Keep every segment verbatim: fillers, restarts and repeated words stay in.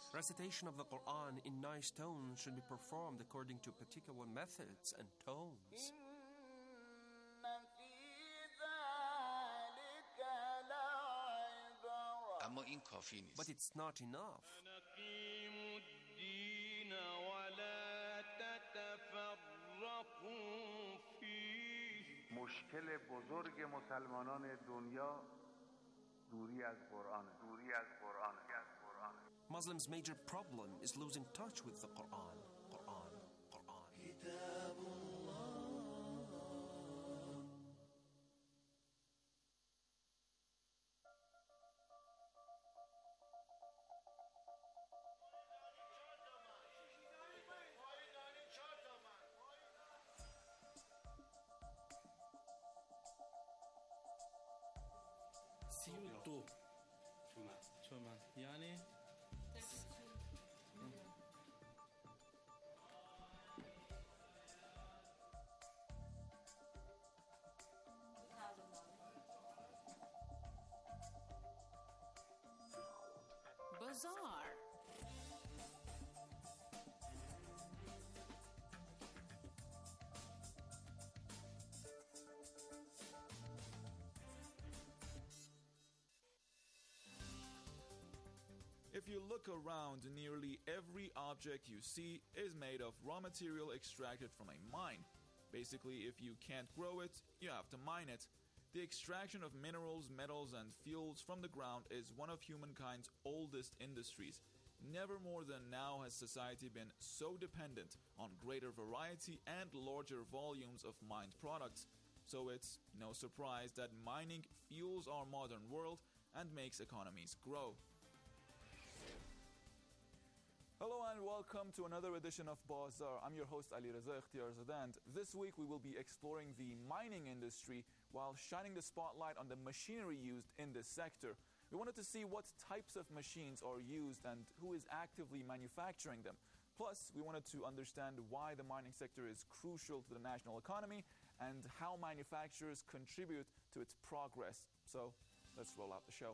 Recitation of the Quran in nice tones should be performed according to particular methods and tones. اما این کافی نیست. But it's not enough. مشکل بزرگ مسلمانان دنیا دوری از قرآن دوری از قرآن از قرآن Muslims' major problem is losing touch with the Quran. Quran. Quran. كتاب الله. سی و دو تومن یعنی Bazaar. If you look around, nearly every object you see is made of raw material extracted from a mine. Basically, if you can't grow it, you have to mine it. The extraction of minerals, metals, and fuels from the ground is one of humankind's oldest industries. Never more than now has society been so dependent on greater variety and larger volumes of mined products. So it's no surprise that mining fuels our modern world and makes economies grow. Hello and welcome to another edition of Bazaar. I'm your host Ali Reza Ikhtiarzadeh, and this week we will be exploring the mining industry while shining the spotlight on the machinery used in this sector. We wanted to see what types of machines are used and who is actively manufacturing them. Plus, we wanted to understand why the mining sector is crucial to the national economy and how manufacturers contribute to its progress. So, let's roll out the show.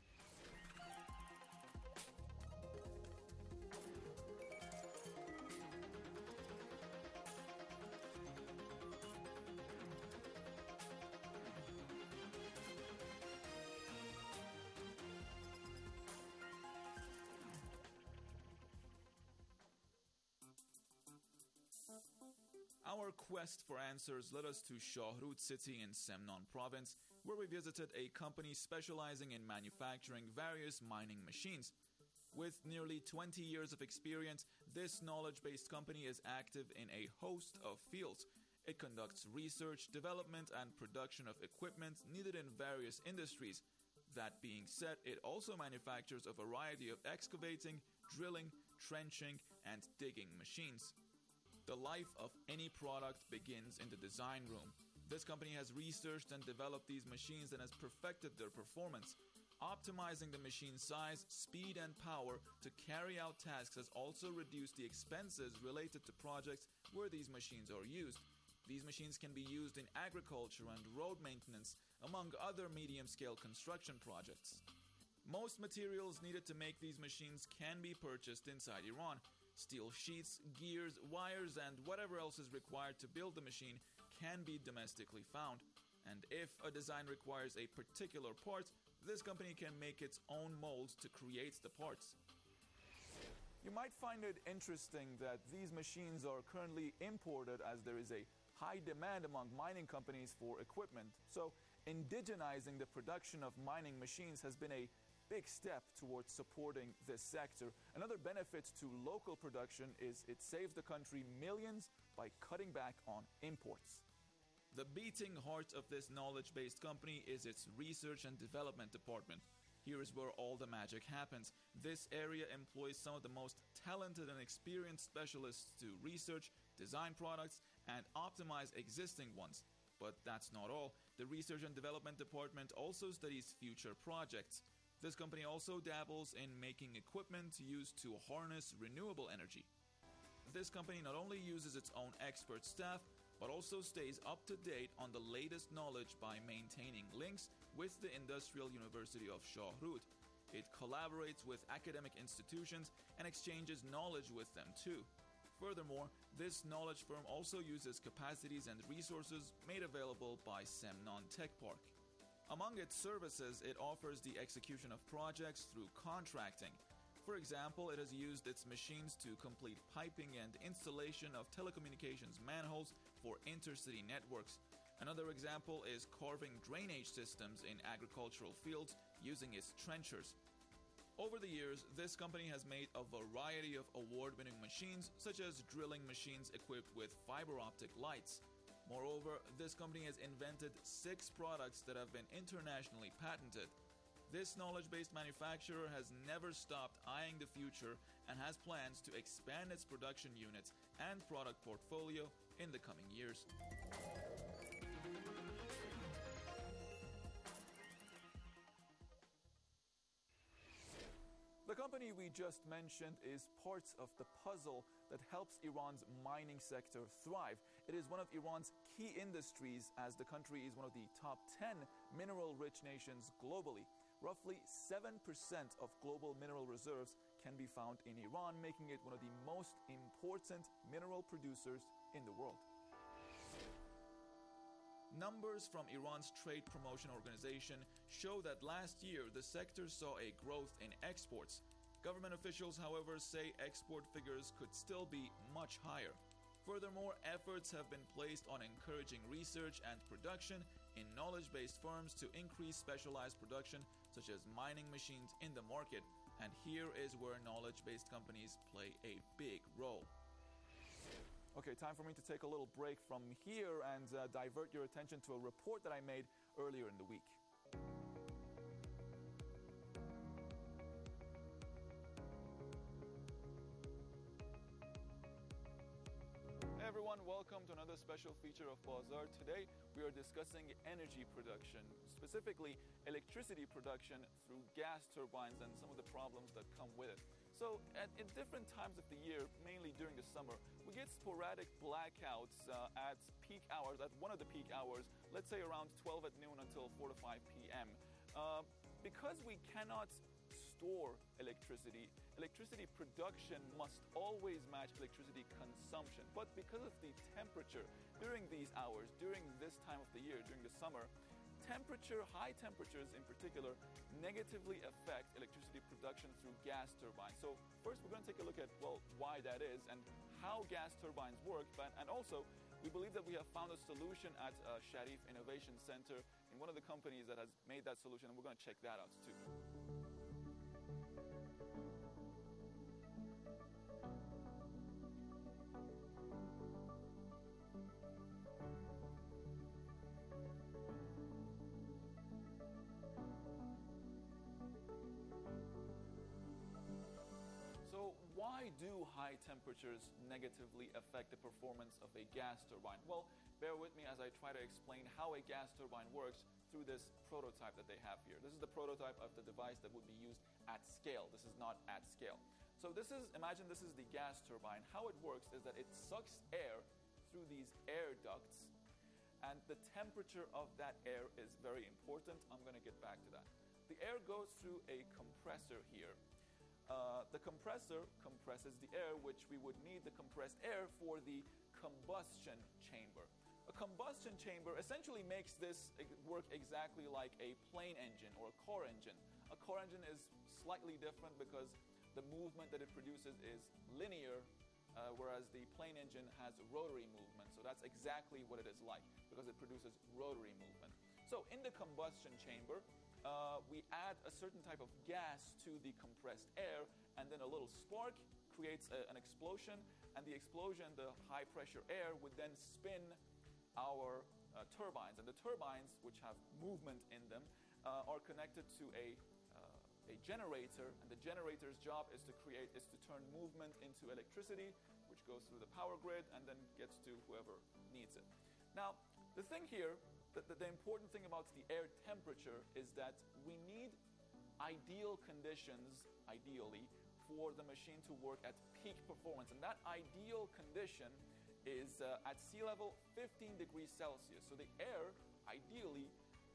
Our quest for answers led us to Shahrud city in Semnan province, where we visited a company specializing in manufacturing various mining machines. With nearly twenty years of experience, this knowledge-based company is active in a host of fields. It conducts research, development, and production of equipment needed in various industries. That being said, it also manufactures a variety of excavating, drilling, trenching, and digging machines. The life of any product begins in the design room. This company has researched and developed these machines and has perfected their performance. Optimizing the machine size, speed, and power to carry out tasks has also reduced the expenses related to projects where these machines are used. These machines can be used in agriculture and road maintenance, among other medium-scale construction projects. Most materials needed to make these machines can be purchased inside Iran. Steel sheets, gears, wires, and whatever else is required to build the machine can be domestically found. And if a design requires a particular part, this company can make its own molds to create the parts. You might find it interesting that these machines are currently imported as there is a high demand among mining companies for equipment. So, indigenizing the production of mining machines has been a big step towards supporting this sector. Another benefit to local production is it saves the country millions by cutting back on imports. The beating heart of this knowledge-based company is its research and development department. Here is where all the magic happens. This area employs some of the most talented and experienced specialists to research, design products, and optimize existing ones. But that's not all. The research and development department also studies future projects. This company also dabbles in making equipment used to harness renewable energy. This company not only uses its own expert staff, but also stays up to date on the latest knowledge by maintaining links with the Industrial University of Shahrud. It collaborates with academic institutions and exchanges knowledge with them too. Furthermore, this knowledge firm also uses capacities and resources made available by Semnon Tech Park. Among its services, it offers the execution of projects through contracting. For example, it has used its machines to complete piping and installation of telecommunications manholes for intercity networks. Another example is carving drainage systems in agricultural fields using its trenchers. Over the years, this company has made a variety of award-winning machines, such as drilling machines equipped with fiber optic lights. Moreover, this company has invented six products that have been internationally patented. This knowledge-based manufacturer has never stopped eyeing the future and has plans to expand its production units and product portfolio in the coming years. The company we just mentioned is parts of the puzzle that helps Iran's mining sector thrive. It is one of Iran's key industries, as the country is one of the top ten mineral-rich nations globally. Roughly seven percent of global mineral reserves can be found in Iran, making it one of the most important mineral producers in the world. Numbers from Iran's Trade Promotion Organization show that last year the sector saw a growth in exports. Government officials, however, say export figures could still be much higher. Furthermore, efforts have been placed on encouraging research and production in knowledge-based firms to increase specialized production, such as mining machines, in the market. And here is where knowledge-based companies play a big role. Okay, time for me to take a little break from here and uh, divert your attention to a report that I made earlier in the week. Hey everyone, welcome to another special feature of Bazaar. Today we are discussing energy production, specifically electricity production through gas turbines and some of the problems that come with it. So at, at different times of the year, mainly during the summer, we get sporadic blackouts uh, at peak hours, at one of the peak hours, let's say around twelve at noon until four to five p.m. Uh, because we cannot store electricity, electricity production must always match electricity consumption. But because of the temperature during these hours, during this time of the year, during the summer, temperature, high temperatures in particular, negatively affect electricity production through gas turbines. So first we're going to take a look at, well, why that is and how gas turbines work. But, and also, we believe that we have found a solution at uh, Sharif Innovation Center in one of the companies that has made that solution, and we're going to check that out too. Why do high temperatures negatively affect the performance of a gas turbine? Well, bear with me as I try to explain how a gas turbine works through this prototype that they have here. This is the prototype of the device that would be used at scale. This is not at scale. So this is, imagine this is the gas turbine. How it works is that it sucks air through these air ducts, and the temperature of that air is very important. I'm going to get back to that. The air goes through a compressor here. Uh, the compressor compresses the air, which we would need the compressed air for the combustion chamber. A combustion chamber essentially makes this work exactly like a plane engine or a car engine. A car engine is slightly different because the movement that it produces is linear, uh, whereas the plane engine has rotary movement. So that's exactly what it is like, because it produces rotary movement. So in the combustion chamber, Uh, we add a certain type of gas to the compressed air, and then a little spark creates a, an explosion, and the explosion, the high pressure air, would then spin our uh, turbines. And the turbines, which have movement in them, uh, are connected to a, uh, a generator, and the generator's job is to create, is to turn movement into electricity, which goes through the power grid and then gets to whoever needs it. Now, the thing here, The, the, the important thing about the air temperature is that we need ideal conditions, ideally, for the machine to work at peak performance. And that ideal condition is uh, at sea level fifteen degrees Celsius. So the air, ideally,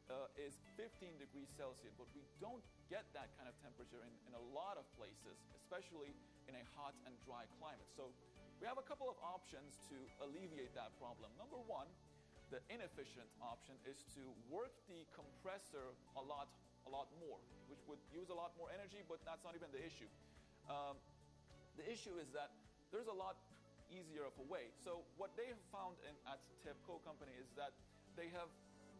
uh, is fifteen degrees Celsius, but we don't get that kind of temperature in, in a lot of places, especially in a hot and dry climate. So we have a couple of options to alleviate that problem. Number one, the inefficient option is to work the compressor a lot, a lot more, which would use a lot more energy, but that's not even the issue. Um, the issue is that there's a lot easier of a way. So what they have found in, at TEPCO company is that they have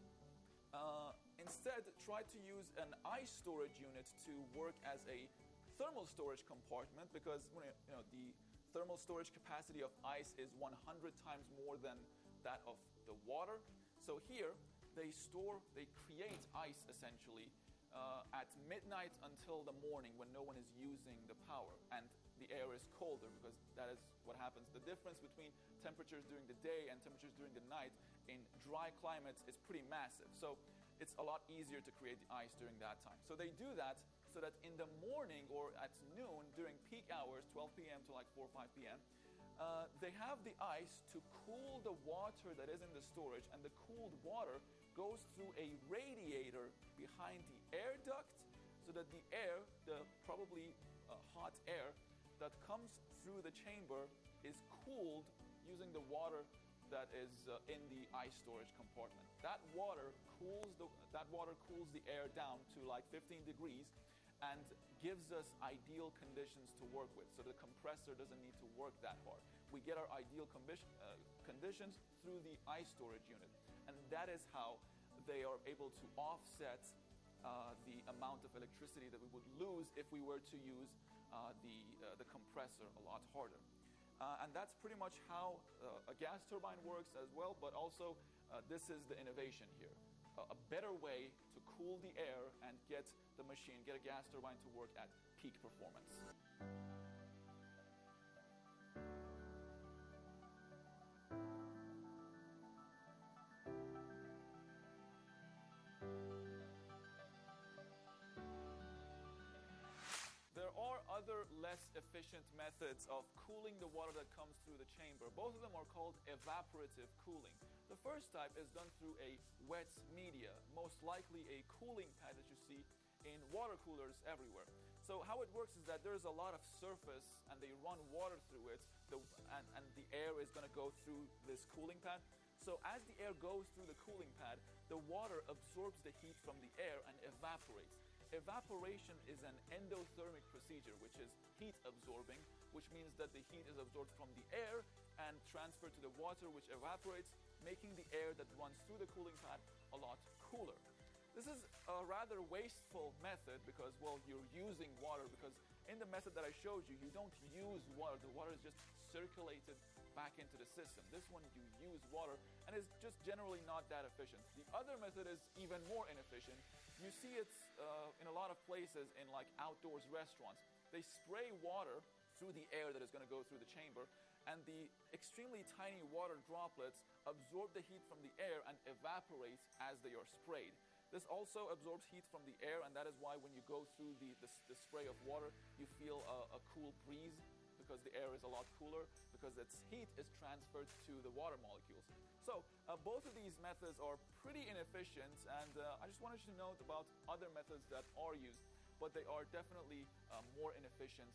uh, instead tried to use an ice storage unit to work as a thermal storage compartment, because you know the thermal storage capacity of ice is one hundred times more than that of the water. So here they store, they create ice essentially uh, at midnight until the morning when no one is using the power and the air is colder, because that is what happens. The difference between temperatures during the day and temperatures during the night in dry climates is pretty massive. So it's a lot easier to create the ice during that time. So they do that so that in the morning or at noon during peak hours, twelve p.m. to like four or five p.m., uh, they have the ice to cool the water that is in the storage, and the cooled water goes through a radiator behind the air duct so that the air, the probably uh, hot air that comes through the chamber is cooled using the water that is uh, in the ice storage compartment. That water cools the that water cools the air down to like fifteen degrees and gives us ideal conditions to work with. So the compressor doesn't need to work that hard. We get our ideal condition, uh, conditions through the ice storage unit. And that is how they are able to offset uh, the amount of electricity that we would lose if we were to use uh, the, uh, the compressor a lot harder. Uh, and that's pretty much how uh, a gas turbine works as well, but also uh, this is the innovation here. Uh, a better way to cool the air and get the machine, get a gas turbine to work at peak performance. There are other less efficient methods of cooling the water that comes through the chamber. Both of them are called evaporative cooling. The first type is done through a wet media, most likely a cooling pad that you see in water coolers everywhere. So how it works is that there's a lot of surface and they run water through it, the, and, and the air is going to go through this cooling pad. So as the air goes through the cooling pad, the water absorbs the heat from the air and evaporates. Evaporation is an endothermic procedure, which is heat absorbing, which means that the heat is absorbed from the air and transferred to the water, which evaporates, making the air that runs through the cooling pad a lot cooler. This is a rather wasteful method because, well, you're using water, because in the method that I showed you, you don't use water. The water is just circulated back into the system. This one, you use water, and is just generally not that efficient. The other method is even more inefficient. You see it uh, in a lot of places in like outdoors restaurants. They spray water through the air that is going to go through the chamber, and the extremely tiny water droplets absorb the heat from the air and evaporate as they are sprayed. This also absorbs heat from the air, and that is why when you go through the, the, the spray of water, you feel a, a cool breeze, because the air is a lot cooler, because its heat is transferred to the water molecules. So uh, both of these methods are pretty inefficient, and uh, I just wanted you to note about other methods that are used, but they are definitely uh, more inefficient.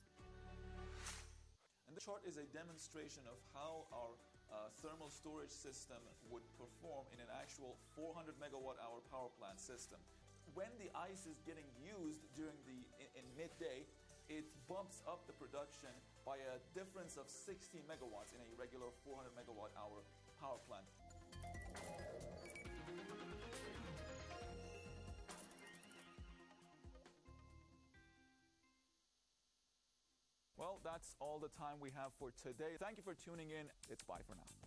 And the chart is a demonstration of how our uh, thermal storage system would perform in an actual four hundred megawatt hour power plant system. When the ice is getting used during the in, in midday, it bumps up the production by a difference of sixty megawatts in a regular four hundred megawatt hour power plant. Well, that's all the time we have for today. Thank you for tuning in. It's bye for now.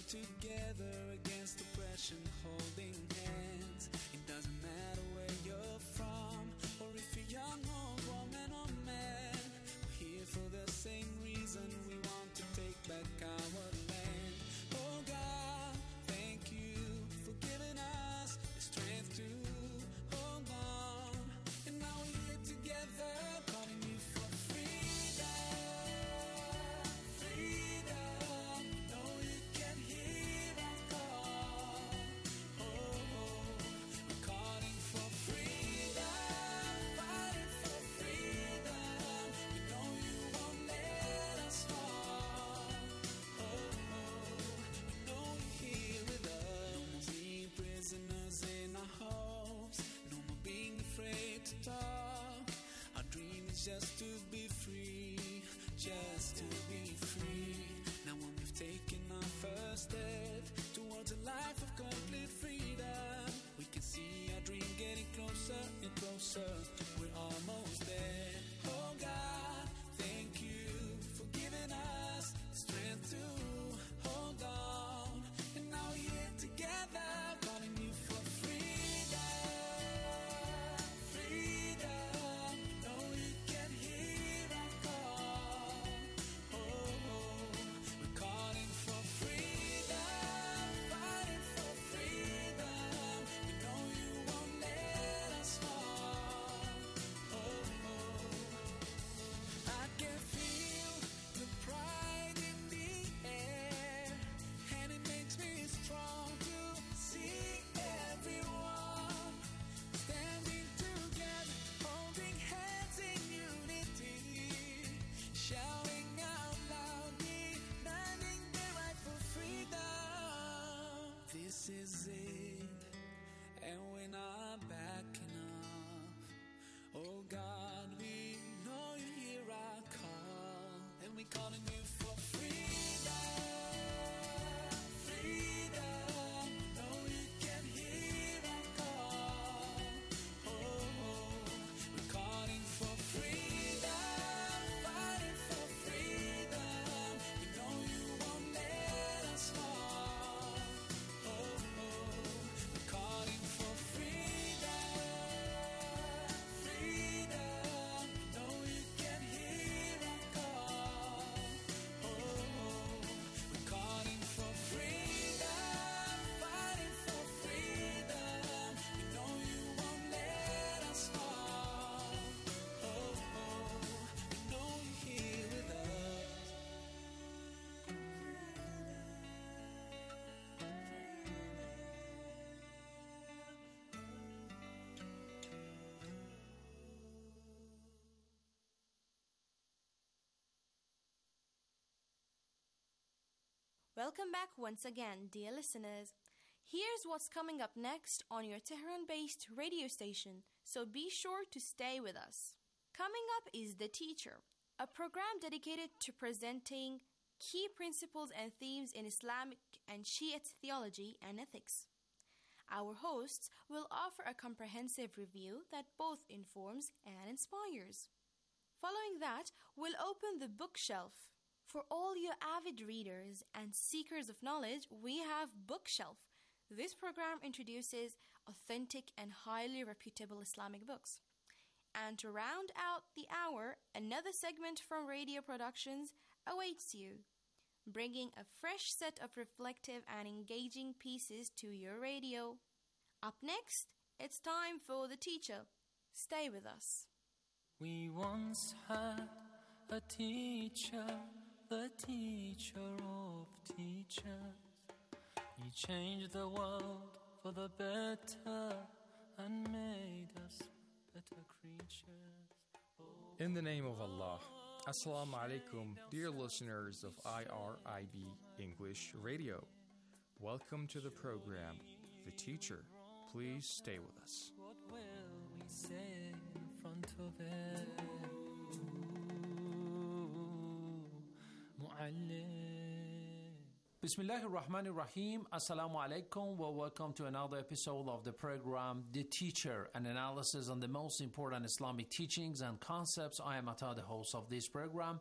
together against oppression, holding hands. It doesn't matter where you're from, or if you're young, old, woman or man. We're here for the same reason, we want to take back our land. Oh God, thank you for giving us the strength to hold on. And now we're here together, calling you for freedom. Freedom, know you can hear our call. Oh, oh, we're calling for freedom, fighting for freedom. We know you won't let us fall. Oh, oh, we know you're here with us. No more being prisoners in our hopes, no more being afraid to talk. Our dream is just to be free, just to be free. Now when we've taken our first step towards a life of complete freedom, we can see our dream getting closer and closer. We're almost there. Oh God, thank you for giving us the strength to hold on. And now we're here together, calling you for freedom. Freedom, know you can hear our call. Oh, oh, we're calling for freedom, fighting for freedom. We know you won't let us fall. Oh, oh, I can feel the pride in the air, and it makes me strong to see everyone standing together, holding hands in unity, shouting out loud, demanding their right for freedom. This is it, and we're not backing off. Oh God, we know you hear our call, and we're calling you for freedom. Freedom, know you can hear our call. Oh, oh, we're calling for freedom, fighting for freedom. We know you won't let us fall. Oh, oh, we're calling for freedom. Freedom, know you can hear our call. Oh, oh, we're calling for freedom, fighting for freedom. We know you won't let us fall. Oh, oh, we know you're here with us. Welcome back once again, dear listeners. Here's what's coming up next on your Tehran-based radio station, so be sure to stay with us. Coming up is The Teacher, a program dedicated to presenting key principles and themes in Islamic and Shiite theology and ethics. Our hosts will offer a comprehensive review that both informs and inspires. Following that, we'll open the bookshelf. For all you avid readers and seekers of knowledge, we have Bookshelf. This program introduces authentic and highly reputable Islamic books. And to round out the hour, another segment from Radio Productions awaits you, bringing a fresh set of reflective and engaging pieces to your radio. Up next, it's time for The Teacher. Stay with us. We once had a teacher, the teacher of teachers. He changed the world for the better and made us better creatures. Oh, In the name of Allah, Assalamu alaikum, dear listeners of I R I B English Radio. Welcome to the program, The Teacher. Please stay with us. what will we say in front of it? Bismillah ar-Rahman ar-Rahim. Assalamu alaikum. Well, welcome to another episode of the program The Teacher, an analysis on the most important Islamic teachings and concepts. I am Atta, the host of this program.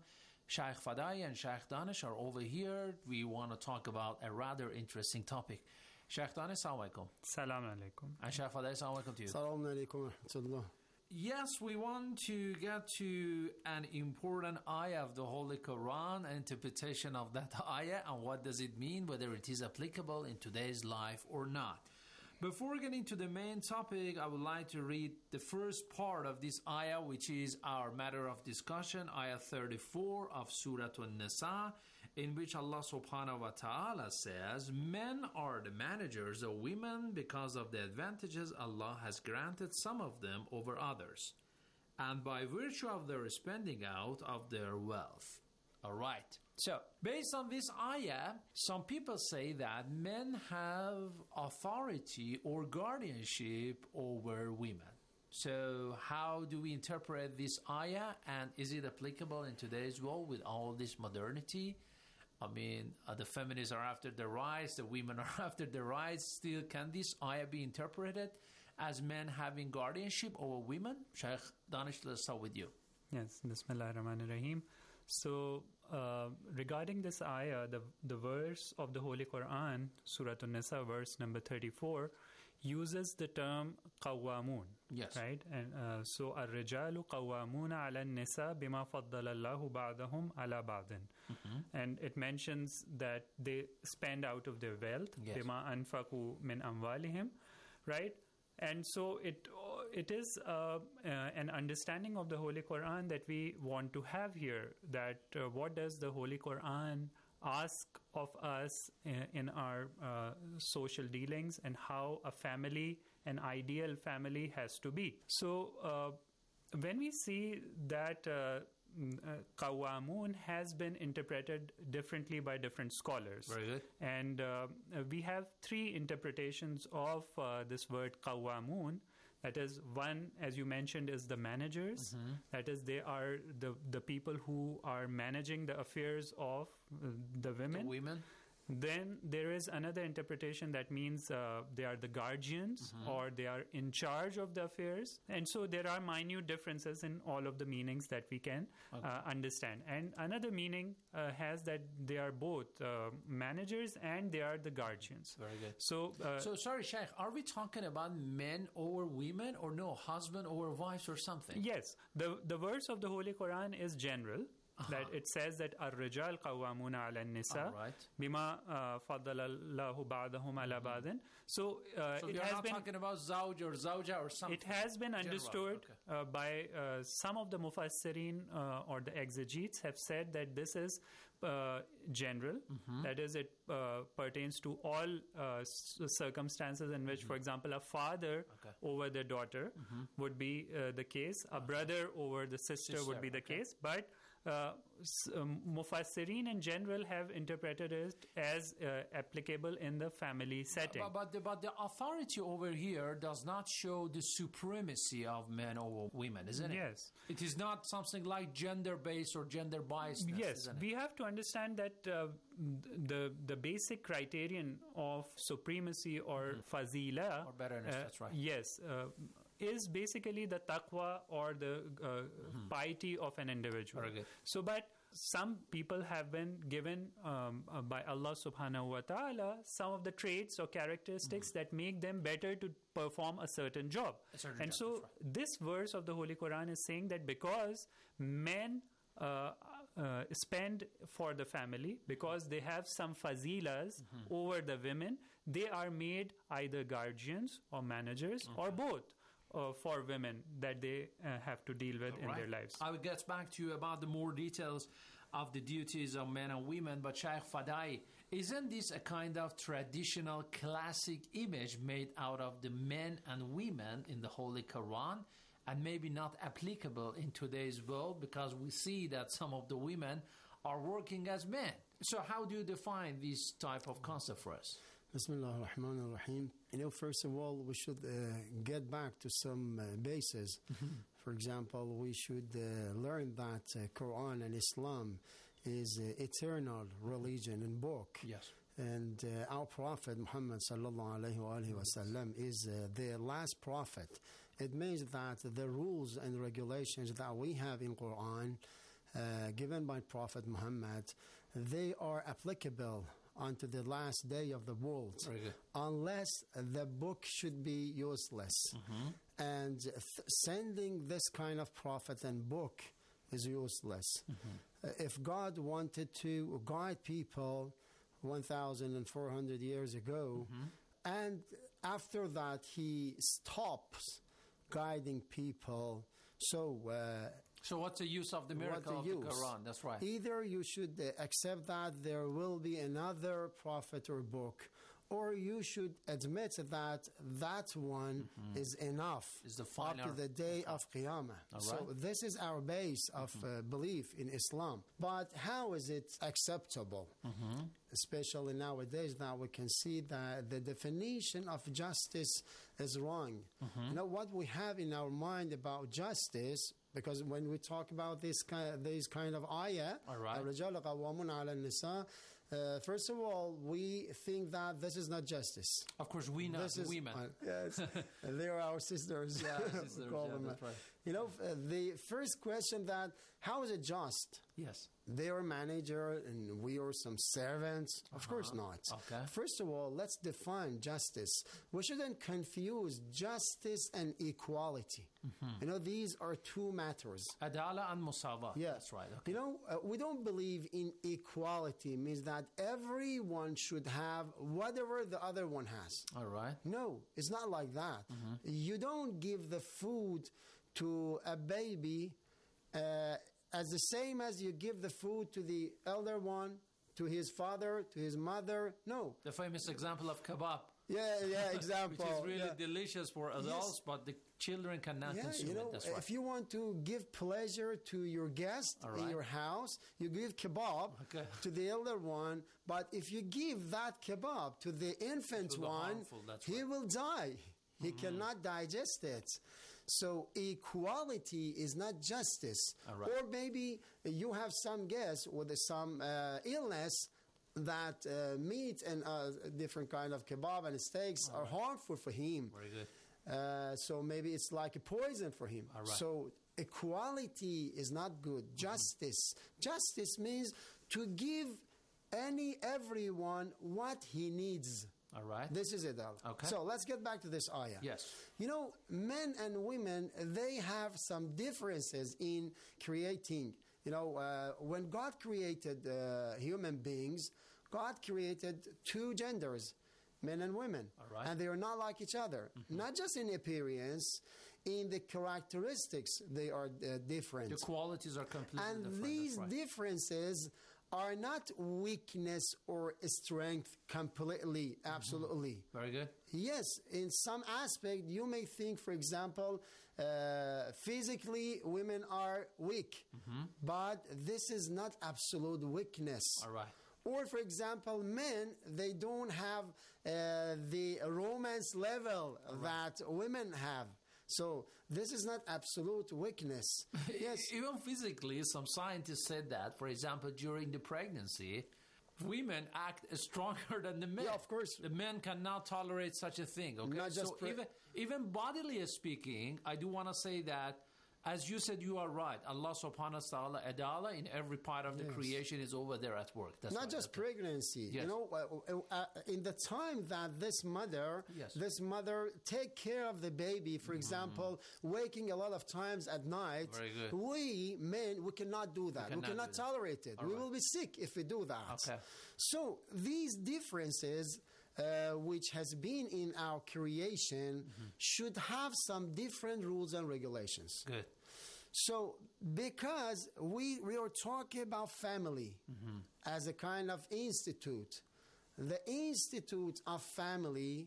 Shaykh Fadai and Shaykh Danish are over here. We want to talk about a rather interesting topic. Shaykh Danish, assalamu alaikum. Salam alaikum. And Shaykh Fadai, assalamu alaikum to you. Salam alaikum wa rahmatullah. Yes, we want to get to an important ayah of the Holy Quran, an interpretation of that ayah, and what does it mean, whether it is applicable in today's life or not. Before getting to the main topic, I would like to read the first part of this ayah, which is our matter of discussion, ayah thirty-four of Surah An-Nisa, in which Allah subhanahu wa ta'ala says, men are the managers of women because of the advantages Allah has granted some of them over others, and by virtue of their spending out of their wealth. All right. So, based on this ayah, some people say that men have authority or guardianship over women. So, how do we interpret this ayah, and is it applicable in today's world with all this modernity? I mean, uh, the feminists are after their rights, the women are after their rights. Still, can this ayah be interpreted as men having guardianship over women? Shaykh Danish, let's start with you. Yes, Bismillah ar-Rahman ar-Rahim. So, uh, regarding this ayah, the, the verse of the Holy Quran, Surah An-Nisa, verse number thirty-four, uses the term qawwamun. Yes. Right? And uh, so, الرجال قوامون على النساء بما فضل الله بعضهم على بعض. And it mentions that they spend out of their wealth, Yes. بما أنفقوا من أموالهم, right? And so it it is uh, uh, an understanding of the Holy Quran that we want to have here, that uh, what does the Holy Quran ask of us in, in our uh, social dealings, and how a family, an ideal family, has to be. So uh, when we see that uh, Qawamun has been interpreted differently by different scholars. Very good. And uh, we have three interpretations of uh, this word Qawamun. That is, one, as you mentioned, is the managers. Mm-hmm. That is, they are the, the people who are managing the affairs of uh, the women. The women. Then there is another interpretation that means uh, they are the guardians, Mm-hmm. or they are in charge of the affairs. And so there are minute differences in all of the meanings that we can Okay. uh, understand. And another meaning uh, has that they are both uh, managers and they are the guardians. Very good. So, uh, So, sorry, Sheikh, are we talking about men over women, or no, husband over wives or something? yes, the, the verse of the Holy Quran is general. That it says that الرجال قوامون على النساء All right. بما uh, فضل الله بعضهم على بعض. So, uh, So it we are has not been talking about zawj or zawja or something. It has been General, understood okay. uh, by uh, some of the mufassirin uh, or the exegetes have said that this is uh, general. Mm-hmm. That is, it uh, pertains to all uh, s- circumstances in which, for example, a father Okay. over the daughter would be uh, the case. A brother over the sister, Sister, would be the okay. case. But uh, s- um, mufassirin in general have interpreted it as uh, applicable in the family setting. But, but, the, but the authority over here does not show the supremacy of men over women, isn't it? Yes. It is not something like gender-based or gender-biased. Yes, isn't it? we have to understand that uh, the the basic criterion of supremacy or fazila, Or betterness, uh, that's right. yes, uh, is basically the taqwa or the uh, piety of an individual. Very good. So, but some people have been given um, uh, by Allah subhanahu wa ta'ala some of the traits or characteristics that make them better to perform a certain job. A certain and job, so that's this verse of the Holy Quran is saying that because men uh, uh, spend for the family, because they have some fazilas over the women, they are made either guardians or managers or both uh, for women that they uh, have to deal with in Right. their lives. I will get back to you about the more details of the duties of men and women, but Shaykh Fadai, isn't this a kind of traditional classic image made out of the men and women in the Holy Quran, and maybe not applicable in today's world, because we see that some of the women are working as men? So how do you define this type of concept for us? Bismillah ar-Rahman ar-Rahim. You know, first of all, we should uh, get back to some uh, bases. For example, we should uh, learn that uh, Quran and Islam is uh, eternal religion and book. Yes. And uh, our Prophet Muhammad sallallahu alayhi wa alihi wasallam is uh, the last prophet. It means that the rules and regulations that we have in Quran uh, given by Prophet Muhammad, they are applicable unto the last day of the world, unless the book should be useless. Mm-hmm. And th- sending this kind of prophet and book is useless. Mm-hmm. Uh, if God wanted to guide people one thousand four hundred years ago, mm-hmm. and after that he stops guiding people, so... Uh, So what's the use of the miracle the of use? the Quran? That's right. Either you should uh, accept that there will be another prophet or book, or you should admit that that one mm-hmm. is enough is the up to the day of Qiyamah. All so right. this is our base of mm-hmm. uh, belief in Islam. But how is it acceptable? Mm-hmm. Especially nowadays, now we can see that the definition of justice is wrong. Mm-hmm. You know what we have in our mind about justice, because when we talk about this kind, these kind of ayah, الرجال قوامون على النساء, uh, first of all, we think that this is not justice. Of course, we know the women. Uh, yes, they are our sisters. Yeah, sisters. Call Yeah, them. that's right. You know, uh, the first question that, how is it just? Yes. They are manager and we are some servants. Of uh-huh. course not. Okay. First of all, let's define justice. We shouldn't confuse justice and equality. Mm-hmm. You know, these are two matters. Adala and musawa. Yeah. That's right. Okay. You know, uh, we don't believe in equality means that everyone should have whatever the other one has. All right. No, it's not like that. Mm-hmm. You don't give the food to a baby uh, as the same as you give the food to the elder one, to his father, to his mother. No. The famous example of kebab. Yeah, yeah, example. Which is really yeah. delicious for adults, yes. but the children cannot yeah, consume you know, it. That's right. If you want to give pleasure to your guest right. in your house, you give kebab okay. to the elder one. But if you give that kebab to the infant one, harmful, he right. will die. He mm-hmm. cannot digest it. So equality is not justice. Right. Or maybe you have some guest with some uh, illness that uh, meat and uh, different kind of kebab and steaks All are right. harmful for him. Very good. Uh, so maybe it's like a poison for him. All right. So equality is not good. Mm-hmm. Justice. Justice means to give any everyone what he needs. All right. This is it, Al. Okay. So let's get back to this ayah. Yes. You know, men and women, they have some differences in creating. You know, uh, when God created uh, human beings, God created two genders, men and women. All right. And they are not like each other. Mm-hmm. Not just in appearance, in the characteristics, they are uh, different. The qualities are completely and different. And these right. differences are not weakness or strength completely, absolutely. Mm-hmm. Very good. Yes, in some aspect, you may think, for example, uh, physically women are weak, mm-hmm. but this is not absolute weakness. All right. Or, for example, men, they don't have uh, the romance level right. that women have. So this is not absolute weakness. Yes. Even physically, some scientists said that, for example, during the pregnancy, women act stronger than the men. Yeah, of course. The men cannot tolerate such a thing. Okay, not just so pre- even even bodily speaking, I do want to say that, as you said, you are right. Allah subhanahu wa ta'ala, adala in every part of the yes. creation is over there at work. That's not right. just okay. pregnancy. Yes. You know, uh, uh, in the time that this mother, yes. this mother take care of the baby, for mm. example, waking a lot of times at night, Very good. we men, we cannot do that. We We cannot cannot do that. tolerate it. All we right. will be sick if we do that. Okay. So these differences, uh, which has been in our creation, mm-hmm. should have some different rules and regulations. Good. So, because we, we are talking about family mm-hmm. as a kind of institute, the institute of family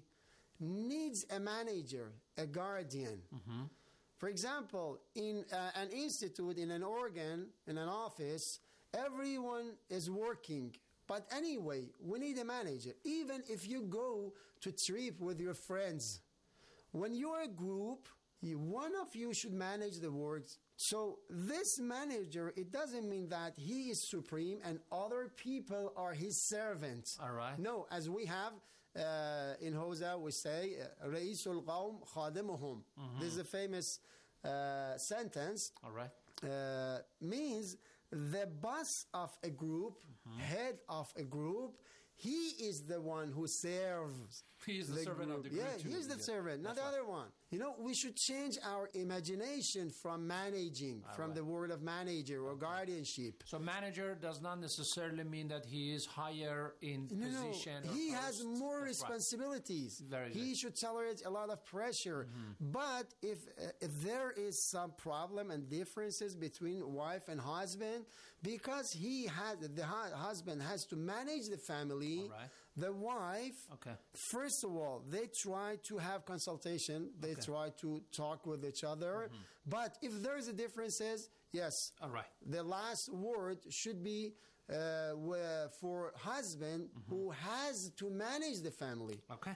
needs a manager, a guardian. Mm-hmm. For example, in uh, an institute, in an organ, in an office, everyone is working. But anyway, we need a manager. Even if you go to trip with your friends, when you're a group, you, one of you should manage the works. So this manager, it doesn't mean that he is supreme and other people are his servants. All right. No, as we have uh, in Hausa, we say, Ra'isul Qawm Khadimuhum. This is a famous uh, sentence. All right. Uh, means the boss of a group, mm-hmm. head of a group, he is the one who serves. He is the, the servant group. of the group. Yeah, too. he is the yeah. servant, not That's the right. other one. You know, we should change our imagination from managing, All from right. the word of manager or guardianship. So manager does not necessarily mean that he is higher in no, position. No, or he post. has more That's responsibilities. Right. Very he good. should tolerate a lot of pressure. Mm-hmm. But if, uh, if there is some problem and differences between wife and husband, because he has the hu- husband has to manage the family. All right. The wife, okay. first of all, they try to have consultation. They Okay. try to talk with each other. Mm-hmm. But if there is a differences, yes, all right. the last word should be uh, for husband mm-hmm. who has to manage the family. Okay.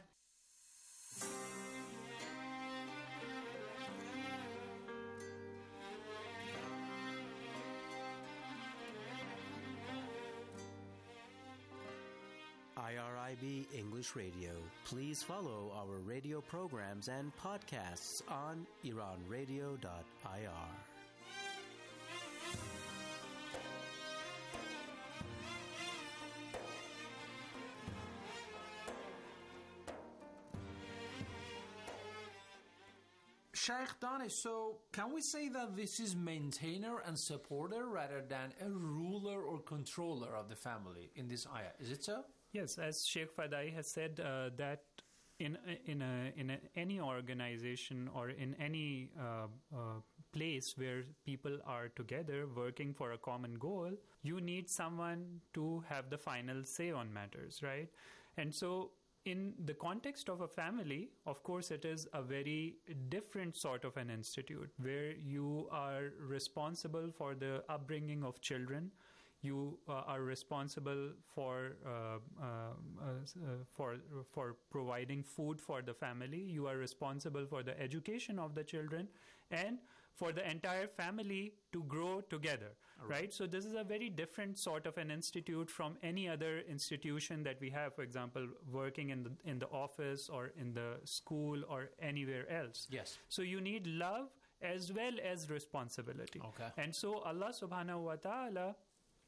I R I B English Radio. Please follow our radio programs and podcasts on iran radio dot I R. Sheikh Danish, so can we say that this is maintainer and supporter rather than a ruler or controller of the family in this ayah? Is it so? Yes, as Sheikh Fadai has said, uh, that in in a, in a, any organization or in any uh, uh, place where people are together working for a common goal, you need someone to have the final say on matters, right? And so in the context of a family, of course, it is a very different sort of an institute where you are responsible for the upbringing of children. You uh, are responsible for uh, uh, uh, for for providing food for the family. You are responsible for the education of the children and for the entire family to grow together, right. right? So this is a very different sort of an institute from any other institution that we have, for example, working in the in the office or in the school or anywhere else. Yes. So you need love as well as responsibility. Okay. And so Allah subhanahu wa ta'ala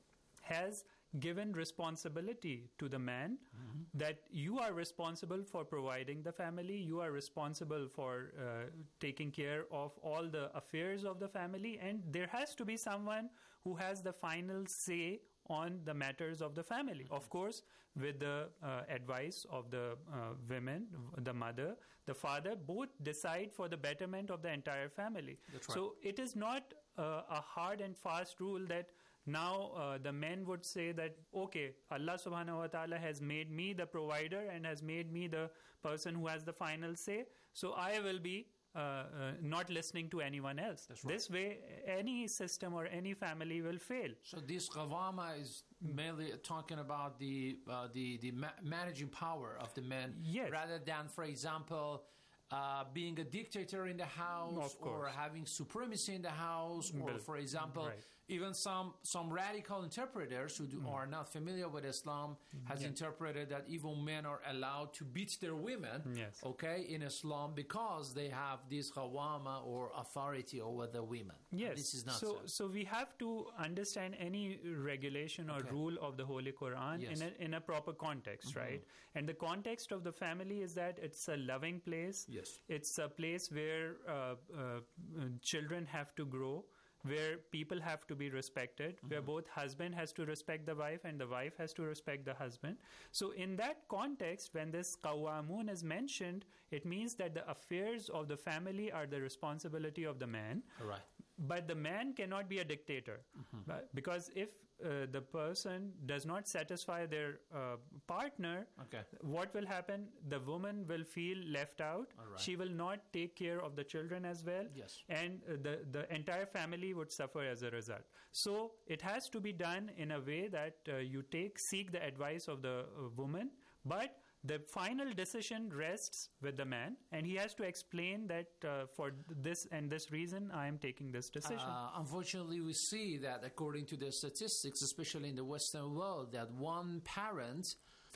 has given responsibility to the man, mm-hmm. that you are responsible for providing the family, you are responsible for uh, taking care of all the affairs of the family, and there has to be someone who has the final say on the matters of the family. Mm-hmm. Of course, with the uh, advice of the uh, women, the mother, the father, both decide for the betterment of the entire family. That's right. So it is not uh, a hard and fast rule that now uh, the men would say that, okay, Allah subhanahu wa ta'ala has made me the provider and has made me the person who has the final say, so I will be uh, uh, not listening to anyone else. That's right. This way, any system or any family will fail. So this qawama is mainly talking about the uh, the, the ma- managing power of the men, yes. rather than, for example, Uh, being a dictator in the house or having supremacy in the house, or, well, for example, right. even some, some radical interpreters who do, mm. are not familiar with Islam has yeah. interpreted that even men are allowed to beat their women, yes. okay, in Islam because they have this qawama or authority over the women. Yes. This is not so. so. So we have to understand any regulation or okay. rule of the Holy Quran yes. in a, in a proper context, mm-hmm. right? And the context of the family is that it's a loving place. Yes. It's a place where uh, uh, children have to grow, where people have to be respected, mm-hmm. where both husband has to respect the wife and the wife has to respect the husband. So in that context, when this qawamun is mentioned, it means that the affairs of the family are the responsibility of the man. Right. But the man cannot be a dictator, mm-hmm. right? Because if uh, the person does not satisfy their uh, partner, okay. what will happen? The woman will feel left out. Right. She will not take care of the children as well. Yes. And uh, the, the entire family would suffer as a result. So it has to be done in a way that uh, you take, seek the advice of the uh, woman, but the final decision rests with the man, and he has to explain that uh, for this and this reason, I am taking this decision. Uh, unfortunately, we see that according to the statistics, especially in the Western world, that one parent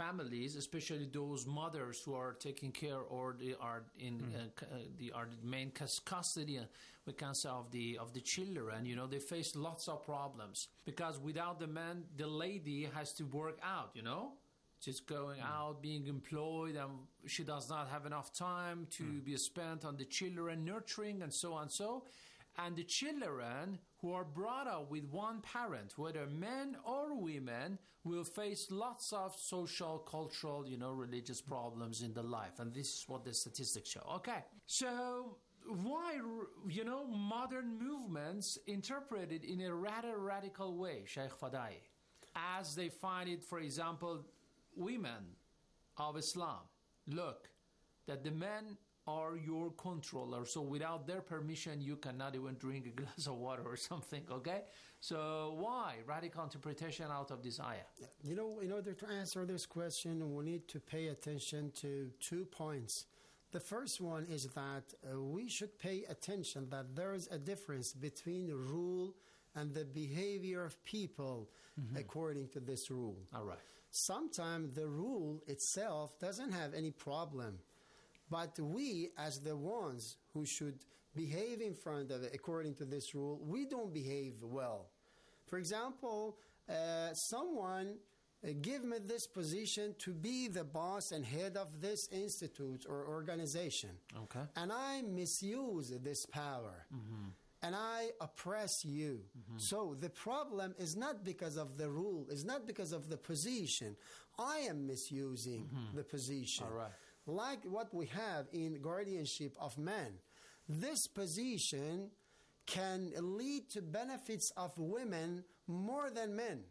families, especially those mothers who are taking care or they are in Mm. uh, c- uh, the are the main cus- custody, uh, we can say, of the of the children. You know, they face lots of problems because without the man, the lady has to work out. You know, just going Mm. out, being employed, and she does not have enough time to Mm. be spent on the children, nurturing, and so on. So. And the children who are brought up with one parent, whether men or women, will face lots of social, cultural, you know, religious problems in the life. And this is what the statistics show. Okay. So why, you know, modern movements interpreted in a rather radical way, Sheikh Fadai, as they find it, for example, women of Islam, look, that the men are your controller, so without their permission you cannot even drink a glass of water or something, okay? So why radical interpretation out of this ayah? You know, in order to answer this question, we need to pay attention to two points. The first one is that uh, we should pay attention that there is a difference between the rule and the behavior of people Mhm. according to this rule. All right. Sometimes the rule itself doesn't have any problem, but we, as the ones who should behave in front of it according to this rule, we don't behave well. For example, uh, someone uh, give me this position to be the boss and head of this institute or organization, Okay. and I misuse this power. Mm-hmm. And I oppress you. So the problem is not because of the rule, it's not because of the position. I am misusing the position. All right. Like what we have in guardianship of men. This position can lead to benefits of women more than men.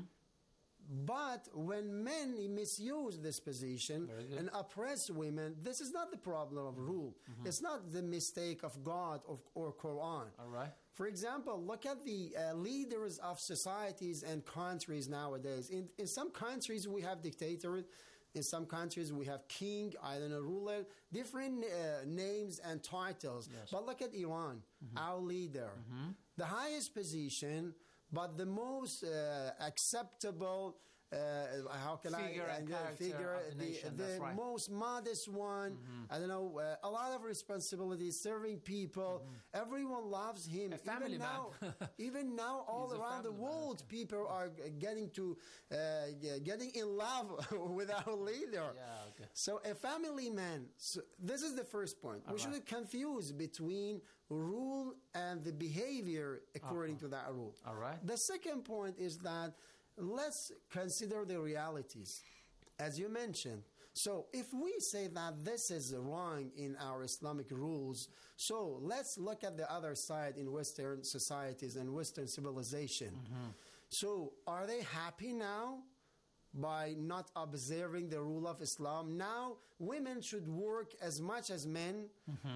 But when men misuse this position and oppress women, this is not the problem of rule. It's not the mistake of God or, or Quran. All right. For example, look at the uh, leaders of societies and countries nowadays. In, in some countries, we have dictators. In some countries, we have king, I don't know, ruler, different uh, names and titles. Yes. But look at Iran, our leader. The highest position, but the most uh, acceptable, uh, how can Figure I, and uh, character figure, of the the, nation, the that's right. most modest one, I don't know, uh, a lot of responsibilities, serving people. Everyone loves him. A family even now, man. even now, all He's a around the family man, world, people are g- getting to uh, g- getting in love with our leader. Yeah, okay. So a family man. So this is the first point. All we right. shouldn't confuse between rule and the behavior according to that rule. All right. The second point is that let's consider the realities, as you mentioned. So if we say that this is wrong in our Islamic rules, so let's look at the other side in Western societies and Western civilization. So are they happy now by not observing the rule of Islam? Now women should work as much as men,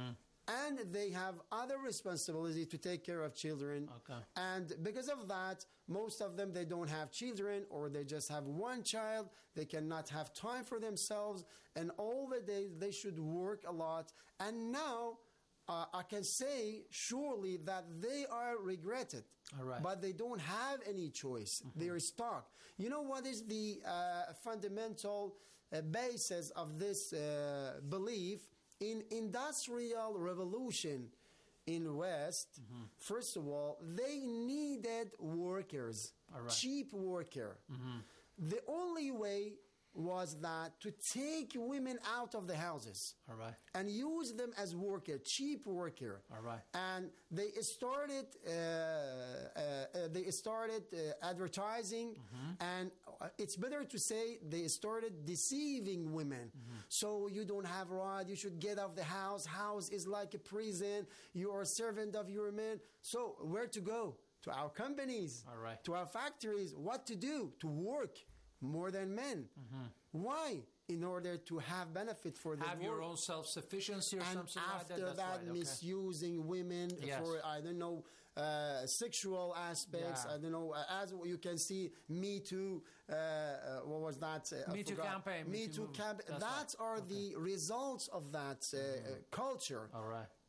and they have other responsibility to take care of children. Okay. And because of that, most of them, they don't have children, or they just have one child. They cannot have time for themselves, and all the days they should work a lot. And now uh, I can say surely that they are regretted. All right. But they don't have any choice. They are stuck. You know what is the uh, fundamental uh, basis of this uh, belief? In industrial revolution in West, first of all, they needed workers, All right. cheap worker. The only way was that to take women out of the houses All right. and use them as worker, cheap worker. All right. And they started, uh, uh, uh, they started uh, advertising, and uh, it's better to say they started deceiving women. So you don't have right, you should get out of the house. House is like a prison. You are a servant of your man. So where to go? To our companies, All right. to our factories. What to do? To work more than men. Why? In order to have benefit for the Have work. your own self-sufficiency or And something like after that. That's that, right, okay. misusing women Yes. for, I don't know, uh, sexual aspects. Yeah. I don't know. Uh, as you can see, Me Too. Uh, uh, what was that? Uh, I Me Too forgot. campaign, Me Me Too Too movement. campaign. That's That right. are Okay. the results of that uh, uh, culture. All right.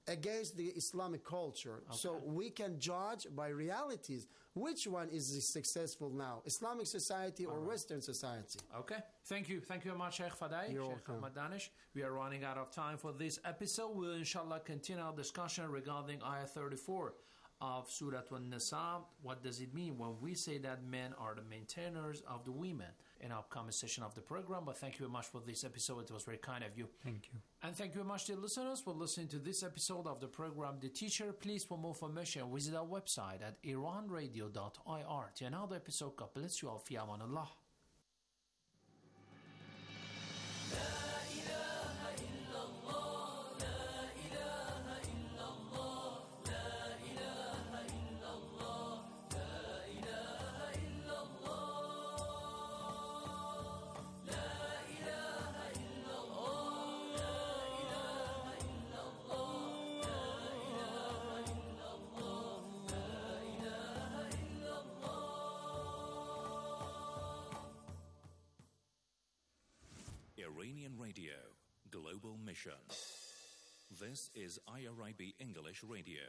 against the Islamic culture. Okay. So we can judge by realities which one is successful now, Islamic society or right. Western society. Okay. Thank you. Thank you very much, Sheikh Fadai, You're Sheikh Ahmad Danish. We are running out of time for this episode. We'll inshallah continue our discussion regarding Ayah thirty-four of Surah An-Nisa. What does it mean when we say that men are the maintainers of the women in our upcoming session of the program? But thank you very much for this episode. It was very kind of you. Thank you. And thank you very much, dear listeners, for listening to this episode of the program The Teacher. Please, for more information, visit our website at iran radio dot I R. To another episode, God bless you all. Fi aman Allah. Iranian Radio, Global Mission. This is I R I B English Radio.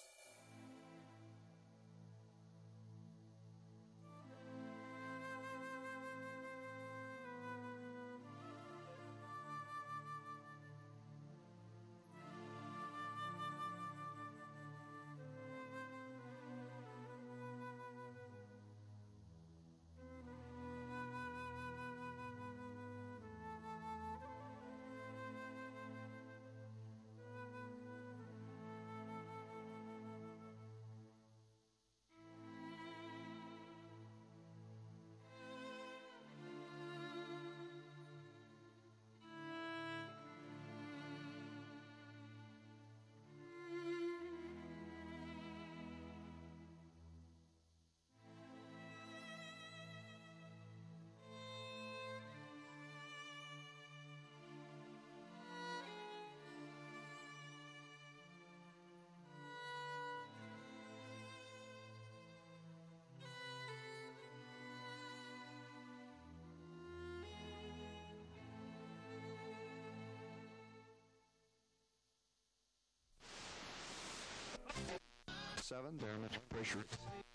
Seven, damage pressure.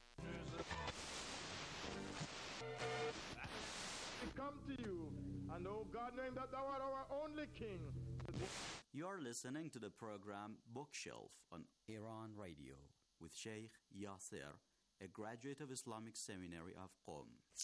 We come to you, and oh God, knowing that thou art our only King. You are listening to the program Bookshelf on Iran Radio with Sheikh Yasser, a graduate of Islamic Seminary of Qom.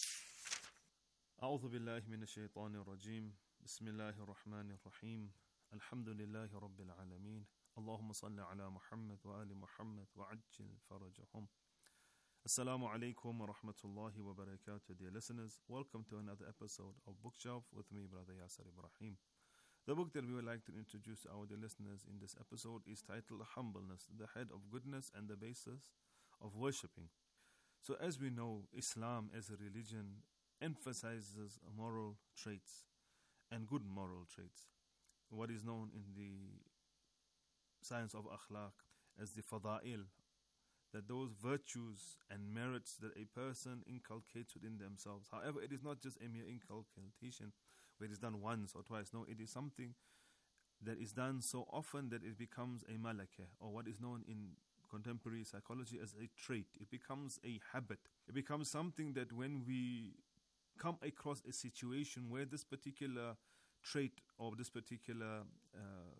أعوذ بالله من الشيطان الرجيم بسم الله الرحمن الرحيم الحمد لله رب العالمين اللهم صل على محمد وآل محمد وعجل فرجهم. Assalamu alaikum wa rahmatullahi wa barakatuh, dear listeners. Welcome to another episode of Bookshelf with me, Brother Yasser Ibrahim. The book that we would like to introduce to our dear listeners in this episode is titled Humbleness, the Head of Goodness and the Basis of Worshipping. So as we know, Islam as a religion emphasizes moral traits and good moral traits. What is known in the science of akhlaq as the fada'il, that those virtues and merits that a person inculcates within themselves. However, it is not just a mere inculcation where it is done once or twice. No, it is something that is done so often that it becomes a malakah, or what is known in contemporary psychology as a trait. It becomes a habit. It becomes something that when we come across a situation where this particular trait or this particular uh,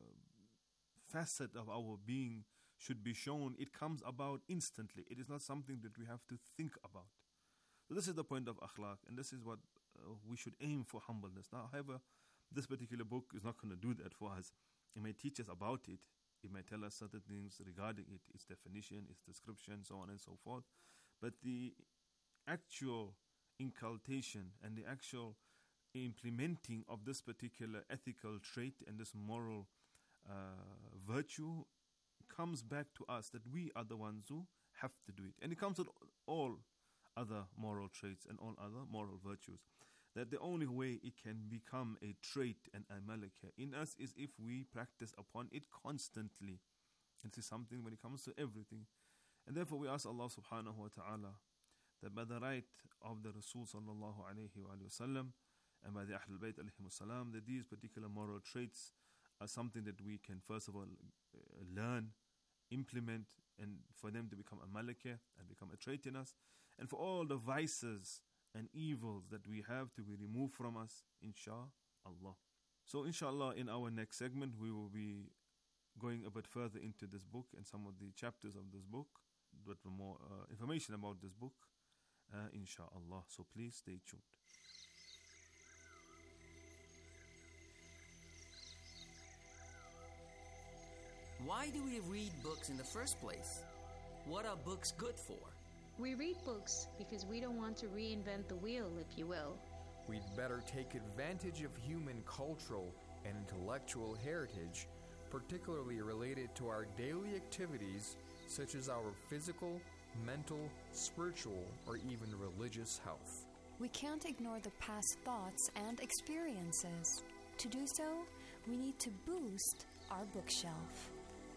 facet of our being should be shown, it comes about instantly. It is not something that we have to think about. So this is the point of akhlaq, and this is what uh, we should aim for, humbleness. Now, however, this particular book is not going to do that for us. It may teach us about it. It may tell us certain things regarding it, its definition, its description, so on and so forth. But the actual inculcation and the actual implementing of this particular ethical trait and this moral uh, virtue comes back to us, that we are the ones who have to do it. And it comes with all other moral traits and all other moral virtues. That the only way it can become a trait and a malakah in us is if we practice upon it constantly. And this is something when it comes to everything. And therefore we ask Allah subhanahu wa ta'ala that by the right of the Rasul sallallahu alayhi wa sallam and by the Ahlul Bayt alayhim salam, that these particular moral traits are something that we can, first of all, uh, learn, implement, and for them to become a malakah and become a trait in us, and for all the vices and evils that we have to be removed from us, inshallah. So inshallah, in our next segment, we will be going a bit further into this book and some of the chapters of this book, but for more uh, information about this book, uh, inshallah. So please stay tuned. Why do we read books in the first place? What are books good for? We read books because we don't want to reinvent the wheel, if you will. We'd better take advantage of human cultural and intellectual heritage, particularly related to our daily activities such as our physical, mental, spiritual, or even religious health. We can't ignore the past thoughts and experiences. To do so, we need to boost our bookshelf.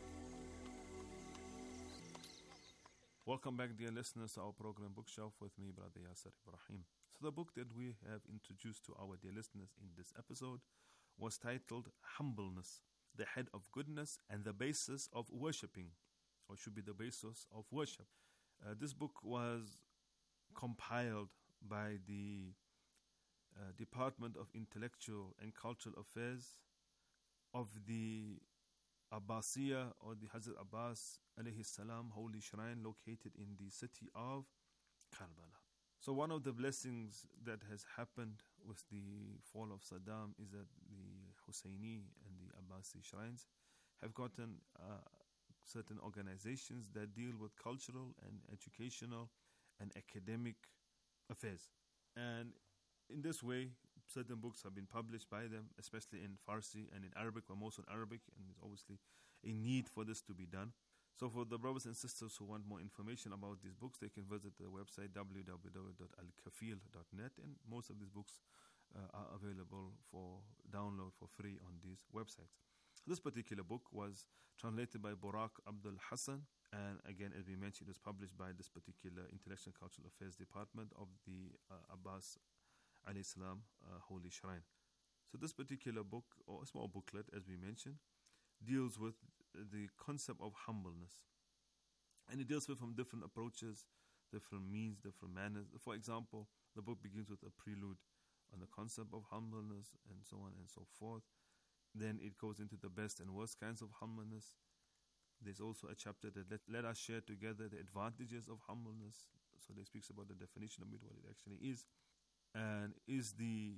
Welcome back, dear listeners, to our program Bookshelf with me, Brother Yasser Ibrahim. So the book that we have introduced to our dear listeners in this episode was titled Humbleness, the Head of Goodness and the Basis of Worshipping, or should be the basis of worship. Uh, this book was compiled by the uh, Department of Intellectual and Cultural Affairs of the Abbasiyya, or the Hazrat Abbas alayhi salam holy shrine located in the city of Karbala. So one of the blessings that has happened with the fall of Saddam is that the Husseini and the Abbasi shrines have gotten uh, certain organizations that deal with cultural and educational and academic affairs. And in this way, certain books have been published by them, especially in Farsi and in Arabic, or most in Arabic, and there's obviously a need for this to be done. So for the brothers and sisters who want more information about these books, they can visit the website w w w dot al kafil dot net, and most of these books uh, are available for download for free on these websites. This particular book was translated by Burak Abdul Hassan, and again, as we mentioned, it was published by this particular Intellectual and Cultural Affairs Department of the uh, Abbas alayhi salam uh, holy shrine. So this particular book, or a small booklet as we mentioned, deals with the concept of humbleness, and it deals with from different approaches, different means, different manners. For example, the book begins with a prelude on the concept of humbleness and so on and so forth. Then it goes into the best and worst kinds of humbleness. There's also a chapter that let, let us share together the advantages of humbleness. So it speaks about the definition of it, what it actually is. And is the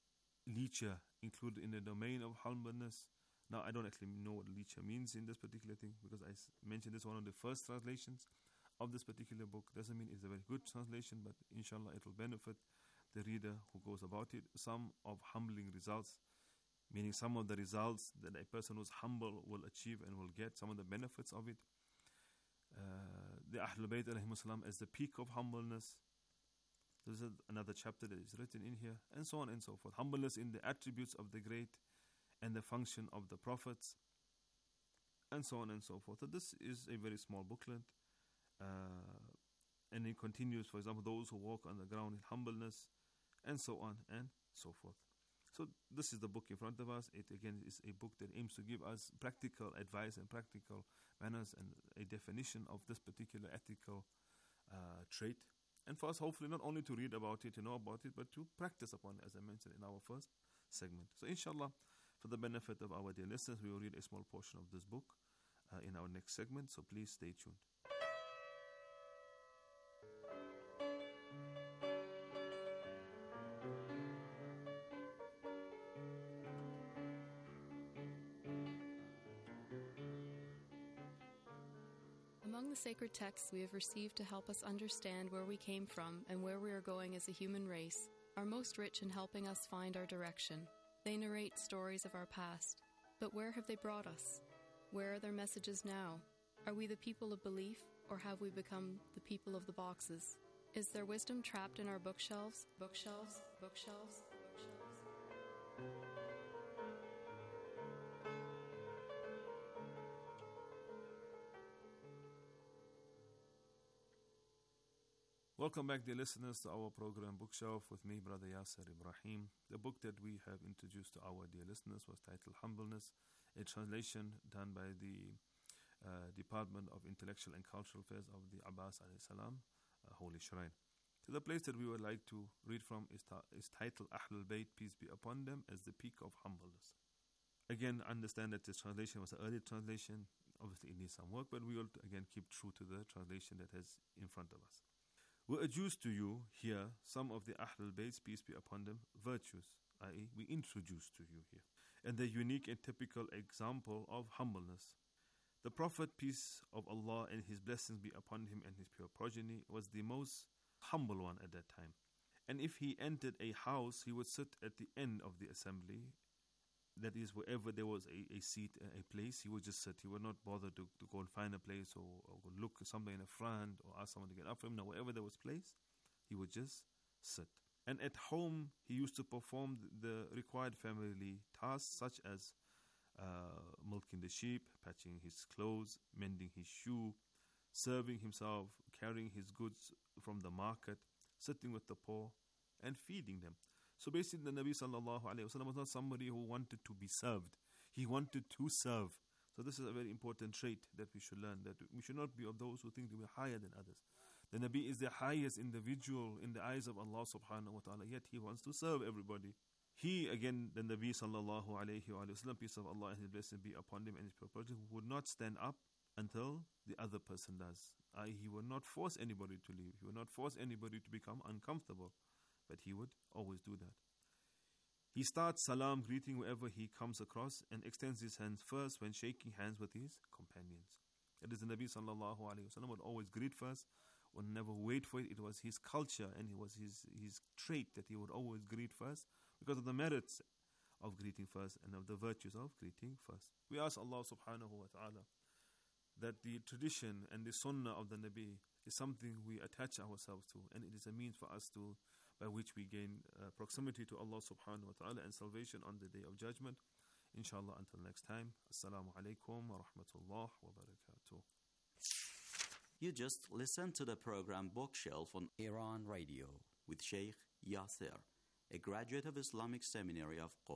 licha included in the domain of humbleness? Now, I don't actually know what licha means in this particular thing, because I mentioned this one of the first translations of this particular book. Doesn't mean it's a very good translation, but inshallah it will benefit the reader who goes about it. Some of humbling results, meaning some of the results that a person who's humble will achieve and will get, some of the benefits of it. Uh, the Ahlul Bayt alayhimus salam as the peak of humbleness. There's another chapter that is written in here, and so on and so forth. Humbleness in the attributes of the great and the function of the prophets, and so on and so forth. So this is a very small booklet, uh, and it continues, for example, those who walk on the ground in humbleness, and so on and so forth. So this is the book in front of us. It again is a book that aims to give us practical advice and practical manners and a definition of this particular ethical uh, trait. And for us, hopefully, not only to read about it, to know about it, but to practice upon it, as I mentioned in our first segment. So inshallah, for the benefit of our dear listeners, we will read a small portion of this book uh, in our next segment. So please stay tuned. Among the sacred texts we have received to help us understand where we came from and where we are going as a human race are most rich in helping us find our direction. They narrate stories of our past, but where have they brought us? Where are their messages now? Are we the people of belief, or have we become the people of the boxes? Is there wisdom trapped in our bookshelves? Bookshelves? Bookshelves? Bookshelves? Welcome back, dear listeners, to our program Bookshelf with me, Brother Yasser Ibrahim. The book that we have introduced to our dear listeners was titled Humbleness, a translation done by the uh, Department of Intellectual and Cultural Affairs of the Abbas alayhi salam uh, Holy Shrine. So the place that we would like to read from is, ta- is titled Ahlul Bayt, peace be upon them, as the peak of humbleness. Again, understand that this translation was an early translation. Obviously, it needs some work, but we will again keep true to the translation that is in front of us. We adduce to you here some of the Ahlul Bayt, peace be upon them, virtues, that is, we introduce to you here, and the unique and typical example of humbleness. The Prophet, peace of Allah and his blessings be upon him and his pure progeny, was the most humble one at that time. And if he entered a house, he would sit at the end of the assembly. That is, wherever there was a, a seat, a, a place, he would just sit. He would not bother to, to go and find a place or, or look somewhere in the front or ask someone to get up for him. No, wherever there was place, he would just sit. And at home, he used to perform the required family tasks such as uh, milking the sheep, patching his clothes, mending his shoe, serving himself, carrying his goods from the market, sitting with the poor, and feeding them. So basically, the Nabi sallallahu alayhi wa sallam was not somebody who wanted to be served. He wanted to serve. So this is a very important trait that we should learn, that we should not be of those who think that we are higher than others. The Nabi is the highest individual in the eyes of Allah subhanahu wa ta'ala, yet he wants to serve everybody. He, again, the Nabi sallallahu alayhi wa sallam, peace of Allah and his blessing be upon him and his property, would not stand up until the other person does. that is, he would not force anybody to leave. He would not force anybody to become uncomfortable. But he would always do that. He starts salam, greeting whoever he comes across, and extends his hands first when shaking hands with his companions. That is, the Nabi sallallahu alayhi wa sallam would always greet first, would never wait for it. It was his culture and it was his, his trait that he would always greet first because of the merits of greeting first and of the virtues of greeting first. We ask Allah subhanahu wa ta'ala that the tradition and the sunnah of the Nabi is something we attach ourselves to, and it is a means for us to by which we gain uh, proximity to Allah subhanahu wa ta'ala and salvation on the Day of Judgment. Inshallah, until next time. Assalamu alaikum wa rahmatullah wa barakatuh. You just listened to the program Bookshelf on Iran Radio with Sheikh Yasir, a graduate of Islamic Seminary of Qom.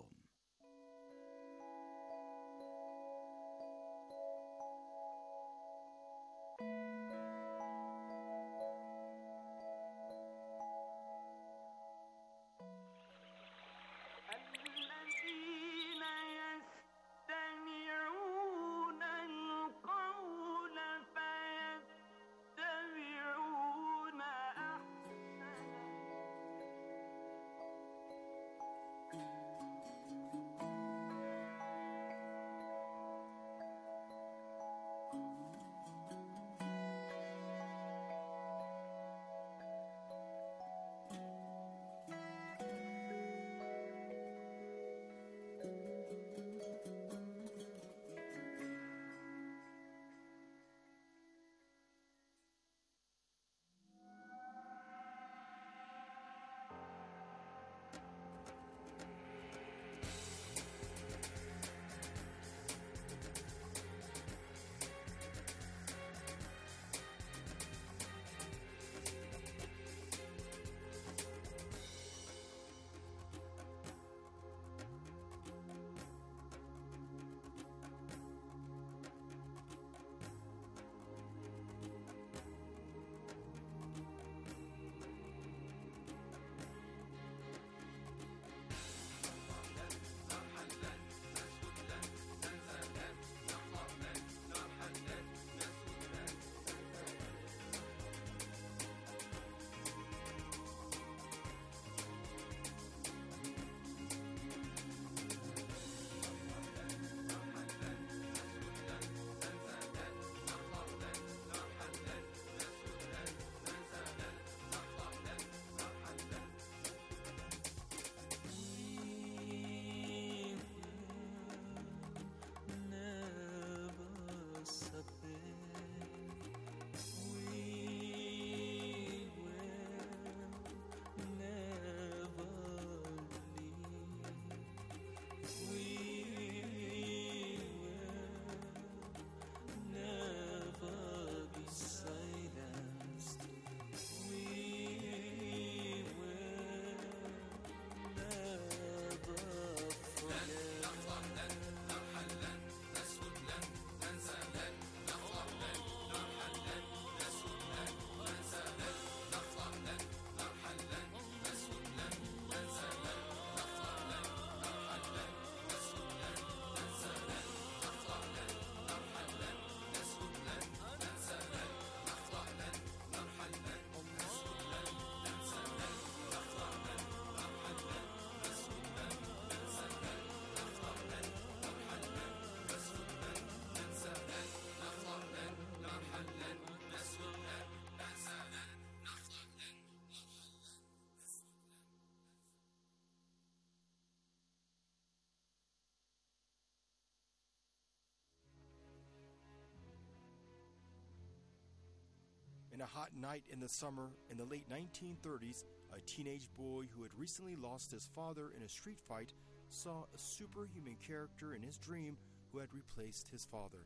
In a hot night in the summer in the late nineteen thirties, a teenage boy who had recently lost his father in a street fight saw a superhuman character in his dream who had replaced his father.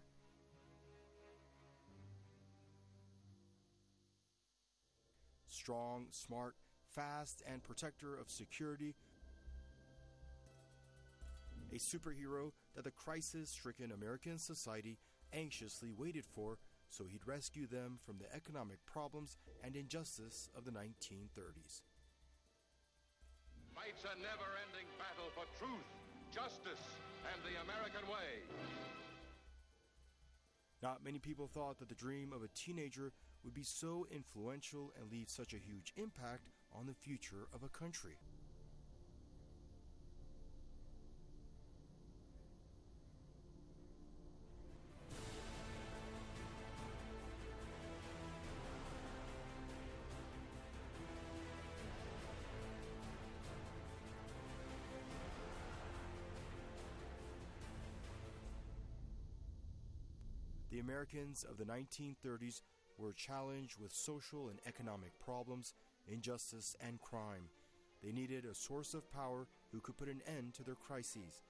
Strong, smart, fast, and protector of security, a superhero that the crisis-stricken American society anxiously waited for so he'd rescue them from the economic problems and injustice of the nineteen thirties. Fights a never-ending battle for truth, justice, and the American way. Not many people thought that the dream of a teenager would be so influential and leave such a huge impact on the future of a country. The Americans of the nineteen thirties were challenged with social and economic problems, injustice, and crime. They needed a source of power who could put an end to their crises.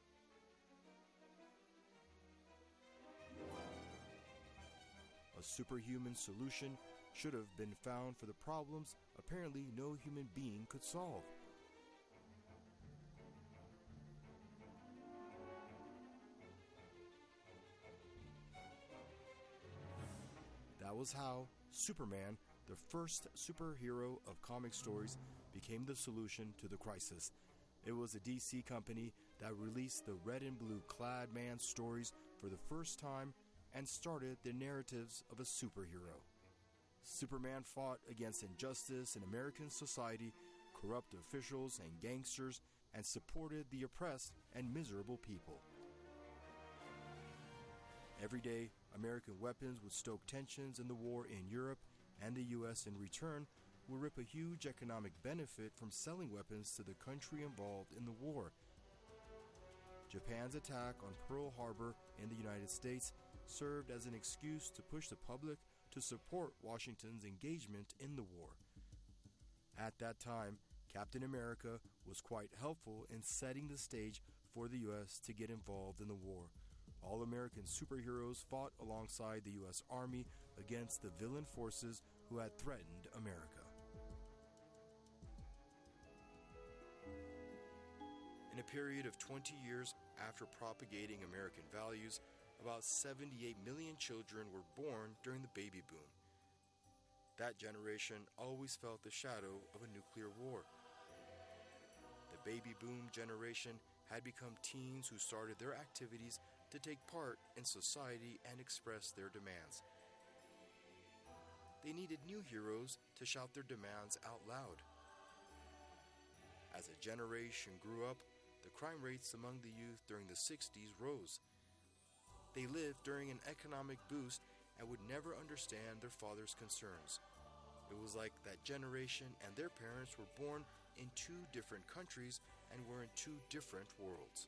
A superhuman solution should have been found for the problems apparently no human being could solve. That was how Superman, the first superhero of comic stories, became the solution to the crisis. It was a D C company that released the red and blue clad man stories for the first time and started the narratives of a superhero. Superman fought against injustice in American society, corrupt officials and gangsters, and supported the oppressed and miserable people. Every day, American weapons would stoke tensions in the war in Europe, and the U S in return would rip a huge economic benefit from selling weapons to the country involved in the war. Japan's attack on Pearl Harbor in the United States served as an excuse to push the public to support Washington's engagement in the war. At that time, Captain America was quite helpful in setting the stage for the U S to get involved in the war. All American superheroes fought alongside the U S Army against the villain forces who had threatened America. In a period of twenty years after propagating American values, about seventy-eight million children were born during the baby boom. That generation always felt the shadow of a nuclear war. The baby boom generation had become teens who started their activities to take part in society and express their demands. They needed new heroes to shout their demands out loud. As a generation grew up, the crime rates among the youth during the sixties rose. They lived during an economic boost and would never understand their father's concerns. It was like that generation and their parents were born in two different countries and were in two different worlds.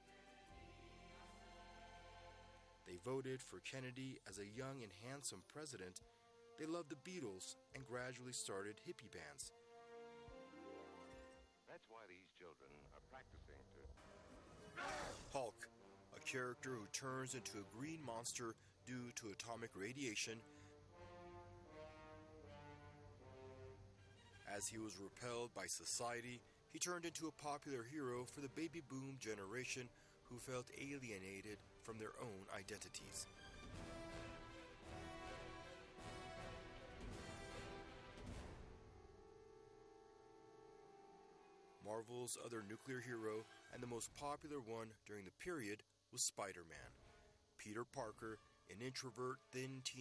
They voted for Kennedy as a young and handsome president. They loved the Beatles and gradually started hippie bands. That's why these children are practicing to... Hulk, a character who turns into a green monster due to atomic radiation. As he was repelled by society, he turned into a popular hero for the baby boom generation who felt alienated from their own identities. Marvel's other nuclear hero, and the most popular one during the period, was Spider-Man. Peter Parker, an introvert, thin teenager